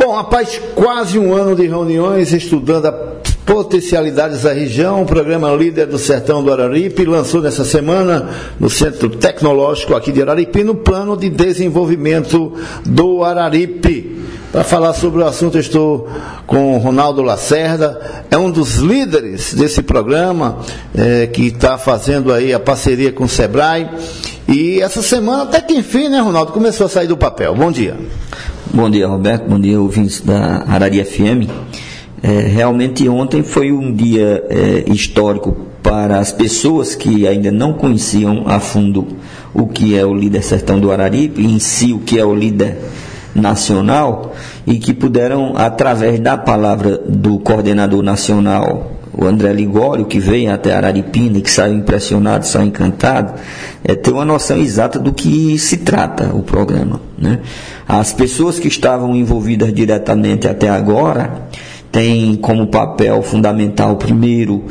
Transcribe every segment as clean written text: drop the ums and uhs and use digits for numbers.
Bom, após quase um ano de reuniões estudando as potencialidades da região, o programa Líder do Sertão do Araripe lançou nessa semana no Centro Tecnológico aqui de Araripe no plano de desenvolvimento do Araripe. Para falar sobre o assunto, eu estou com o Ronaldo Lacerda, é um dos líderes desse programa, que está fazendo aí a parceria com o Sebrae. E essa semana, até que enfim, né, Ronaldo, começou a sair do papel. Bom dia. Bom dia, Roberto. Bom dia, ouvintes da Arari FM. Realmente ontem foi um dia histórico para as pessoas que ainda não conheciam a fundo o que é o Líder Sertão do Araripe, em si o que é o Líder Nacional, e que puderam, através da palavra do coordenador nacional, o André Ligório, que veio até Araripina e que saiu impressionado, saiu encantado, ter uma noção exata do que se trata o programa, né? As pessoas que estavam envolvidas diretamente até agora têm como papel fundamental, primeiro,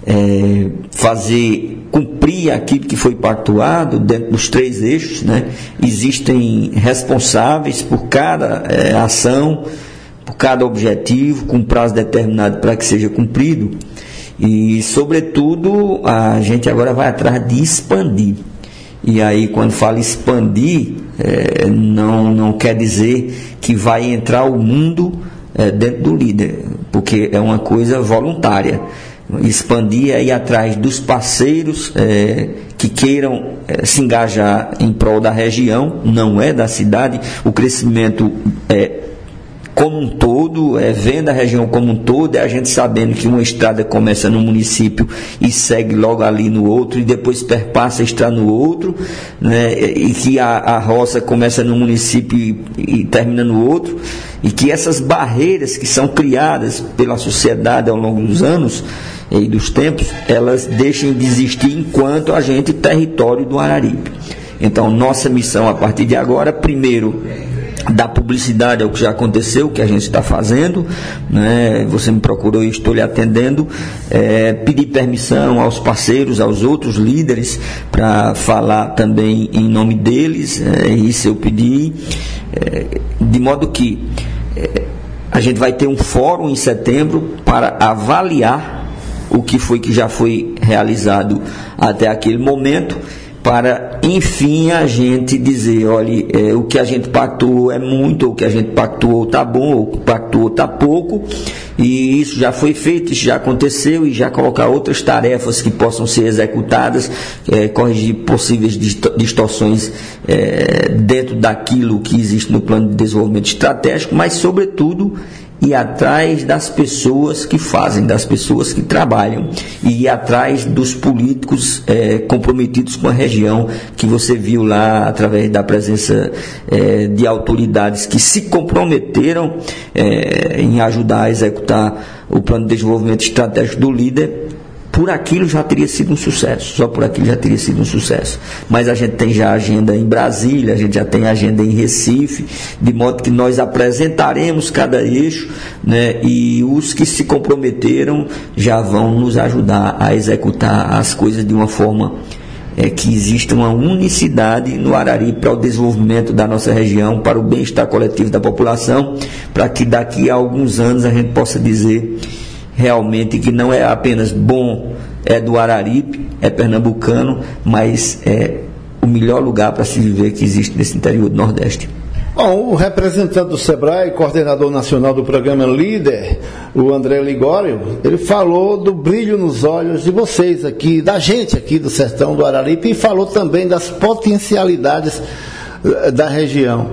cumprir aquilo que foi pactuado dentro dos 3 eixos, né? Existem responsáveis por cada ação, por cada objetivo, com prazo determinado para que seja cumprido. E, sobretudo, a gente agora vai atrás de expandir. E aí, quando fala expandir, não quer dizer que vai entrar o mundo dentro do líder, porque é uma coisa voluntária. Expandir é ir atrás dos parceiros que queiram se engajar em prol da região, não é da cidade. O crescimento como um todo, vendo a região como um todo, é a gente sabendo que uma estrada começa no município e segue logo ali no outro, e depois perpassa a estrada no outro, né? E que a roça começa no município e termina no outro, e que essas barreiras que são criadas pela sociedade ao longo dos anos e dos tempos, elas deixem de existir enquanto a gente território do Araripe. Então, nossa missão a partir de agora, primeiro, dar publicidade ao que já aconteceu, o que a gente está fazendo, né? Você me procurou e estou lhe atendendo, pedir permissão aos parceiros, aos outros líderes, para falar também em nome deles, isso eu pedi, de modo que a gente vai ter um fórum em setembro para avaliar o que foi que já foi realizado até aquele momento, para, enfim, a gente dizer, olha, o que a gente pactuou é muito, ou o que a gente pactuou está bom, ou o que pactuou está pouco, e isso já foi feito, isso já aconteceu, e já colocar outras tarefas que possam ser executadas, corrigir possíveis distorções dentro daquilo que existe no plano de desenvolvimento estratégico, mas, sobretudo, ir atrás das pessoas que fazem, das pessoas que trabalham, e ir atrás dos políticos comprometidos com a região, que você viu lá através da presença de autoridades que se comprometeram em ajudar a executar o plano de desenvolvimento estratégico do líder. Por aquilo já teria sido um sucesso, só por aquilo já teria sido um sucesso. Mas a gente tem já agenda em Brasília, a gente já tem agenda em Recife, de modo que nós apresentaremos cada eixo, né, e os que se comprometeram já vão nos ajudar a executar as coisas de uma forma que exista uma unicidade no Araripe para o desenvolvimento da nossa região, para o bem-estar coletivo da população, para que daqui a alguns anos a gente possa dizer realmente que não é apenas bom, é do Araripe, é pernambucano, mas é o melhor lugar para se viver que existe nesse interior do Nordeste. Bom, o representante do Sebrae, coordenador nacional do programa Líder, o André Ligório, ele falou do brilho nos olhos de vocês aqui, da gente aqui do Sertão do Araripe, e falou também das potencialidades da região.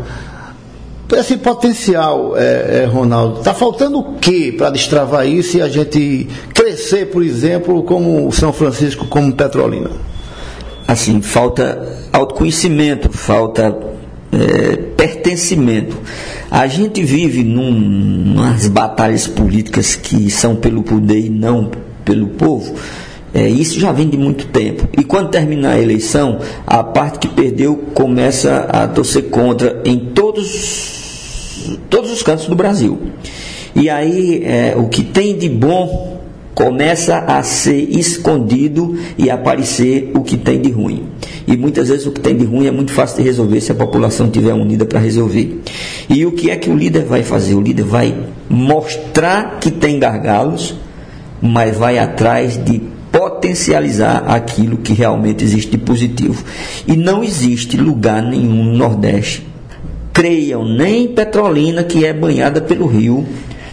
Esse potencial, Ronaldo, está faltando o quê para destravar isso e a gente crescer, por exemplo, como São Francisco, como Petrolina? Assim, falta autoconhecimento, falta pertencimento. A gente vive umas batalhas políticas que são pelo poder e não pelo povo. Isso já vem de muito tempo. E quando terminar a eleição, a parte que perdeu começa a torcer contra em todos os cantos do Brasil. E aí, o que tem de bom começa a ser escondido e aparecer o que tem de ruim. E muitas vezes o que tem de ruim é muito fácil de resolver se a população estiver unida para resolver. E o que é que o líder vai fazer? O líder vai mostrar que tem gargalos, mas vai atrás de potencializar aquilo que realmente existe de positivo. E não existe lugar nenhum no Nordeste, creiam, nem Petrolina, que é banhada pelo rio,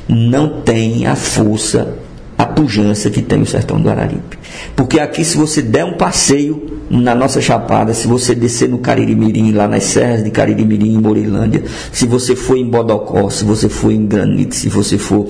não tem a força, a pujança que tem o sertão do Araripe. Porque aqui, se você der um passeio na nossa Chapada, se você descer no Cariri-mirim, lá nas serras de Cariri-mirim, em Moreilândia, se você for em Bodocó, se você for em Granite, se você for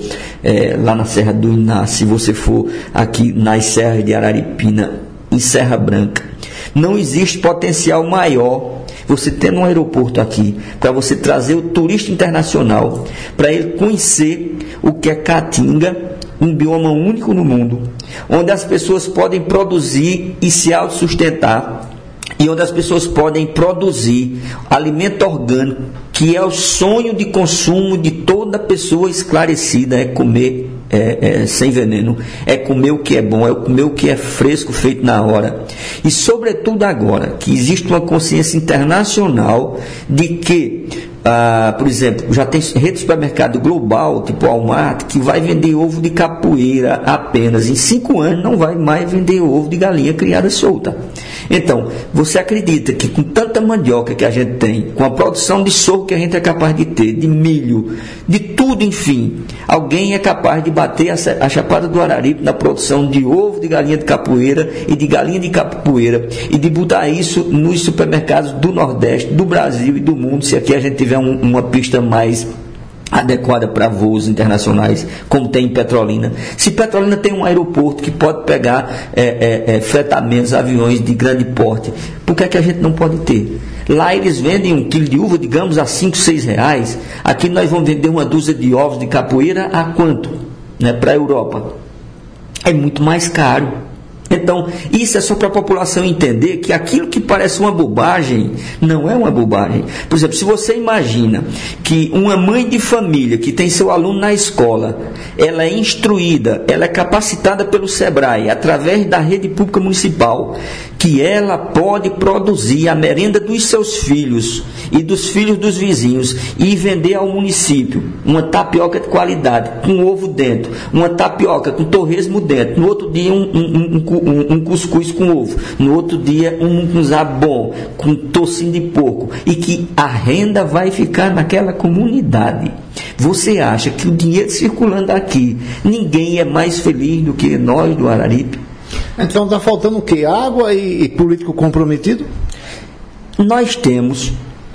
lá na Serra do Iná, se você for aqui nas serras de Araripina, em Serra Branca, não existe potencial maior você tendo um aeroporto aqui, para você trazer o turista internacional, para ele conhecer o que é Caatinga, um bioma único no mundo, onde as pessoas podem produzir e se autossustentar, e onde as pessoas podem produzir alimento orgânico, que é o sonho de consumo de toda pessoa esclarecida, é comer sem veneno, é comer o que é bom, é comer o que é fresco, feito na hora. E sobretudo agora, que existe uma consciência internacional de que, por exemplo, já tem rede de supermercado global, tipo Walmart, que vai vender ovo de capoeira apenas. Em 5 anos não vai mais vender ovo de galinha criada solta. Então, você acredita que com tanta mandioca que a gente tem, com a produção de sorgo que a gente é capaz de ter, de milho, de tudo, enfim, alguém é capaz de bater a Chapada do Araripe na produção de ovo de galinha de capoeira e de galinha de capoeira, e de botar isso nos supermercados do Nordeste, do Brasil e do mundo, se aqui a gente tiver uma pista mais adequada para voos internacionais, como tem em Petrolina. Se Petrolina tem um aeroporto que pode pegar fretamentos, aviões de grande porte, por que é que a gente não pode ter? Lá eles vendem 1 quilo de uva, digamos, a 5, 6 reais. Aqui nós vamos vender uma dúzia de ovos de capoeira a quanto? Para a Europa. É muito mais caro. Então, isso é só para a população entender que aquilo que parece uma bobagem, não é uma bobagem. Por exemplo, se você imagina que uma mãe de família que tem seu aluno na escola, ela é instruída, ela é capacitada pelo SEBRAE, através da rede pública municipal, que ela pode produzir a merenda dos seus filhos e dos filhos dos vizinhos e vender ao município uma tapioca de qualidade, com ovo dentro, uma tapioca com torresmo dentro, no outro dia um cuscuz com ovo, no outro dia um mungunzá bom, com tocinho de porco, e que a renda vai ficar naquela comunidade. Você acha que o dinheiro circulando aqui, ninguém é mais feliz do que nós do Araripe? Então está faltando o quê? Água e político comprometido? Nós temos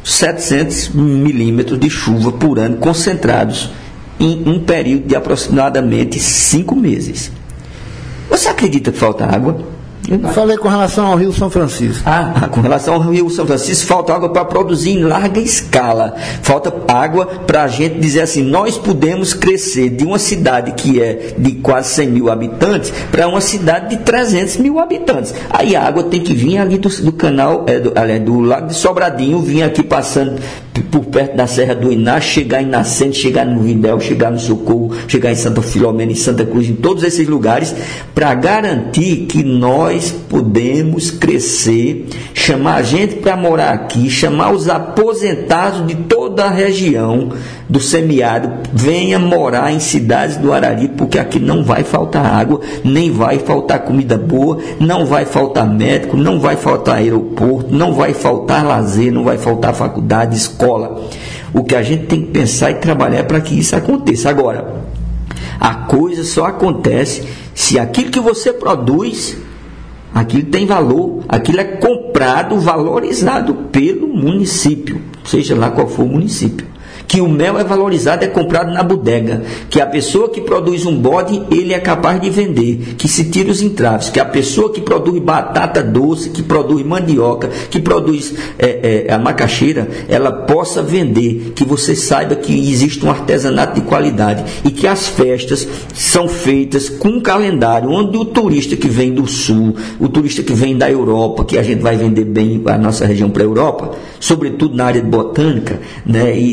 700 milímetros de chuva por ano concentrados em um período de aproximadamente 5 meses. Você acredita que falta água? Eu falei com relação ao Rio São Francisco. Com relação ao Rio São Francisco, falta água para produzir em larga escala. Falta água para a gente dizer assim, nós podemos crescer de uma cidade que é de quase 100 mil habitantes para uma cidade de 300 mil habitantes. Aí a água tem que vir ali do canal, do Lago de Sobradinho, vir aqui passando por perto da Serra do Iná, chegar em Nascente, chegar no Vindel, chegar no Socorro, chegar em Santa Filomena, em Santa Cruz, em todos esses lugares, para garantir que nós podemos crescer, chamar a gente para morar aqui, chamar os aposentados de toda a região do semiárido, venha morar em cidades do Araripe, porque aqui não vai faltar água, nem vai faltar comida boa, não vai faltar médico, não vai faltar aeroporto, não vai faltar lazer, não vai faltar faculdade, escola. O que a gente tem que pensar e trabalhar para que isso aconteça. Agora, a coisa só acontece se aquilo que você produz, aquilo tem valor, aquilo é comprado, valorizado pelo município, seja lá qual for o município. Que o mel é valorizado, é comprado na bodega, que a pessoa que produz um bode, ele é capaz de vender, que se tira os entraves, que a pessoa que produz batata doce, que produz mandioca, que produz a macaxeira, ela possa vender, que você saiba que existe um artesanato de qualidade e que as festas são feitas com um calendário onde o turista que vem do sul, o turista que vem da Europa, que a gente vai vender bem a nossa região para a Europa, sobretudo na área de botânica, né, e de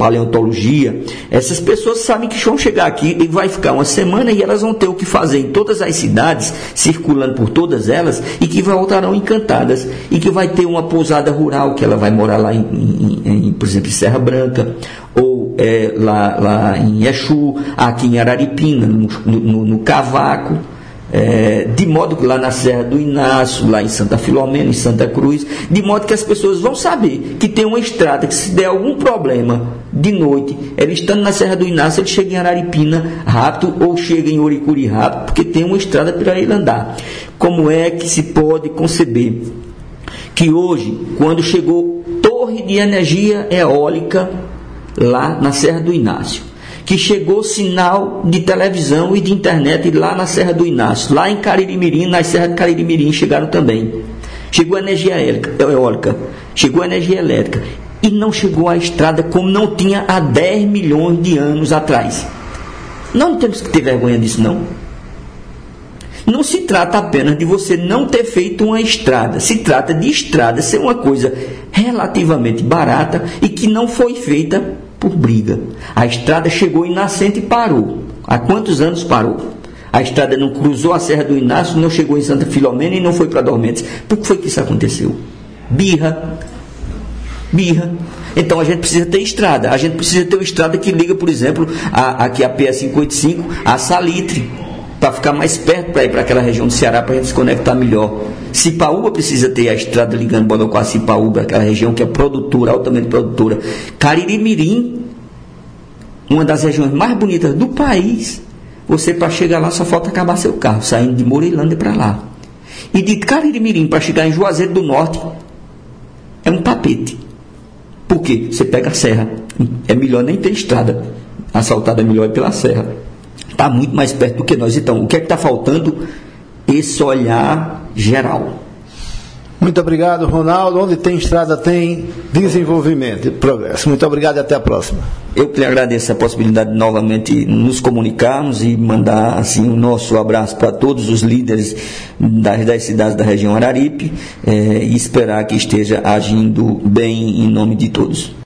paleontologia, essas pessoas sabem que vão chegar aqui e vai ficar uma semana e elas vão ter o que fazer em todas as cidades, circulando por todas elas, e que voltarão encantadas, e que vai ter uma pousada rural, que ela vai morar lá por exemplo, em Serra Branca, ou lá em Exu, aqui em Araripina, no Cavaco, de modo que lá na Serra do Inácio, lá em Santa Filomena, em Santa Cruz, de modo que as pessoas vão saber que tem uma estrada que, se der algum problema de noite, ela estando na Serra do Inácio, ele chega em Araripina rápido ou chega em Oricuri rápido, porque tem uma estrada para ele andar. Como é que se pode conceber que hoje, quando chegou torre de energia eólica lá na Serra do Inácio, que chegou sinal de televisão e de internet lá na Serra do Inácio, lá em Cariri-Mirim, na Serra de Cariri-Mirim chegaram também. Chegou a energia eólica, chegou a energia elétrica, e não chegou a estrada como não tinha há 10 milhões de anos atrás. Não temos que ter vergonha disso, não. Não se trata apenas de você não ter feito uma estrada, se trata de estrada ser uma coisa relativamente barata e que não foi feita por briga. A estrada chegou em Nascente e parou. Há quantos anos parou? A estrada não cruzou a Serra do Inácio, não chegou em Santa Filomena e não foi para Dormentes. Por que foi que isso aconteceu? Birra. Então a gente precisa ter estrada. A gente precisa ter uma estrada que liga, por exemplo, aqui a PS585 a Salitre, para ficar mais perto, para ir para aquela região do Ceará, para a gente se conectar melhor. Cipaúba precisa ter a estrada ligando Bodoquá a Cipaúba, aquela região que é produtora, altamente produtora. Cariri-Mirim, uma das regiões mais bonitas do país, você para chegar lá só falta acabar seu carro, saindo de Moreilândia para lá. E de Cariri-Mirim para chegar em Juazeiro do Norte, é um tapete. Por quê? Você pega a serra, é melhor nem ter estrada, asfaltada é melhor ir pela serra. Está muito mais perto do que nós. Então, o que é que está faltando? Esse olhar geral. Muito obrigado, Ronaldo. Onde tem estrada, tem desenvolvimento e progresso. Muito obrigado e até a próxima. Eu que lhe agradeço a possibilidade de novamente nos comunicarmos e mandar assim o nosso abraço para todos os líderes das cidades da região Araripe, e esperar que esteja agindo bem em nome de todos.